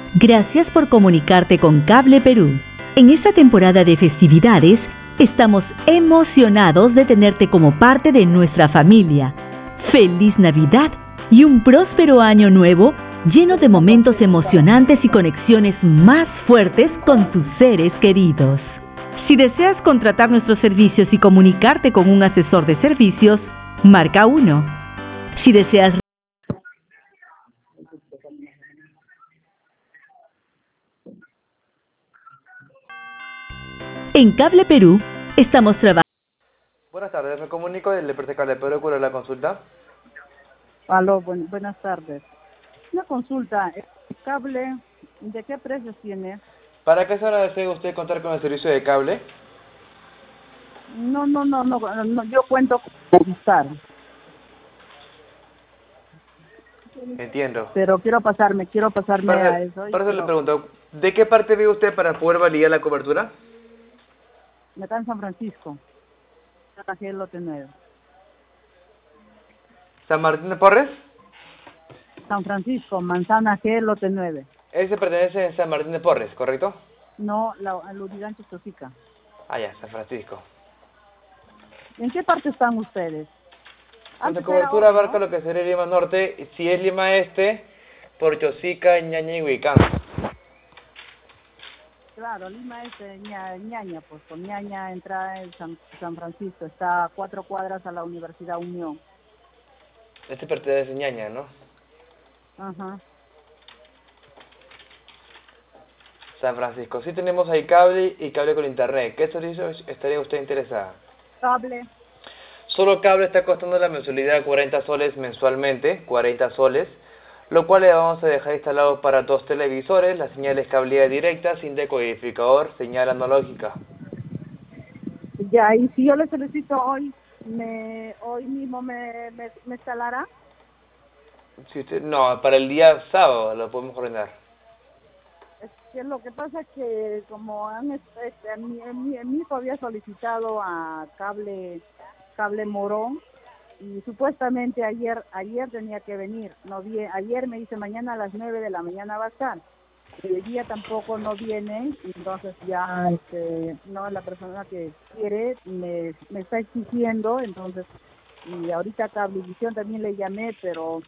Gracias por comunicarte con Cable Perú. En esta temporada de festividades, estamos emocionados de tenerte como parte de nuestra familia. ¡Feliz Navidad y un próspero año nuevo lleno de momentos emocionantes y conexiones más fuertes con tus seres queridos! Si deseas contratar nuestros servicios y comunicarte con un asesor de servicios, marca 1. Si deseas En Cable Perú, estamos trabajando. Buenas tardes, me comunico del Deporte Cable Perú, ¿cuál es la consulta? Aló, buenas tardes. Una consulta, ¿el cable de qué precios tiene? ¿Para qué zona desea usted contar con el servicio de cable? No, yo cuento con Movistar, Entiendo. pero quiero pasarme a eso y Para eso le quiero, pregunto, ¿de qué parte vive usted para poder validar la cobertura? acá en San Francisco, aquí el lote 9. ¿San Martín de Porres? San Francisco, Manzana G, lote 9. Ese pertenece a San Martín de Porres, ¿correcto? No, el Urigancho Chosica. Ah, ya, San Francisco. ¿En qué parte están ustedes? Nuestra Antes era cobertura otro, abarca ¿no? lo que sería Lima Norte, si es Lima Este, por Chosica, Ñaña y Huicán. Claro, Lima es Ñaña, pues con Ñaña entrada en San Francisco, está a 4 cuadras a la Universidad Unión. Este pertenece a Ñaña, ¿no? Ajá. San Francisco. Sí tenemos ahí cable y cable con internet. ¿Qué servicio estaría usted interesada? Cable. Solo cable está costando la mensualidad 40 soles mensualmente, 40 soles, lo cual le vamos a dejar instalado para 2 televisores, la señal es cableada directa, sin decodificador, señal analógica. Ya, y si yo le solicito hoy, hoy mismo me instalará. Si usted, no, para el día sábado lo podemos ordenar. Es que lo que pasa es que como mi hijo había solicitado a cable Morón y supuestamente ayer tenía que venir. No ayer me dice mañana a las 9 de la mañana va a estar. Y hoy día tampoco no viene, entonces ya no, la persona que quiere me está exigiendo, entonces, y ahorita Cablevisión también le llamé, pero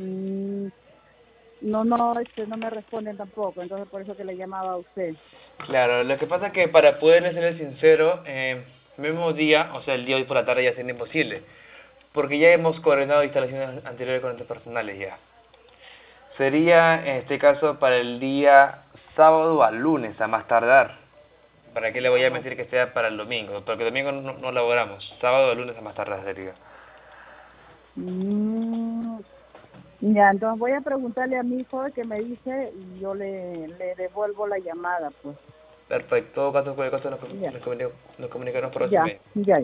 no me responden tampoco, entonces por eso que le llamaba a usted. Claro, lo que pasa es que para poder ser sincero, mismo día, o sea el día de hoy por la tarde ya sería imposible, porque ya hemos coordinado instalaciones anteriores con nuestros personales ya. Sería en este caso para el día sábado al lunes a más tardar. ¿Para qué le voy a mentir que sea para el domingo? Porque el domingo no laboramos. Sábado al lunes a más tardar sería. Mm, ya, entonces voy a preguntarle a mi hijo que me dice y yo le devuelvo la llamada, pues. Perfecto. Todo caso, cualquier cosa Ya, nos comunicaremos por ese ya, medio.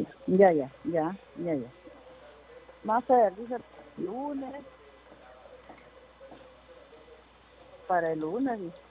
ya. Más a ver, dice lunes, para el lunes, dice.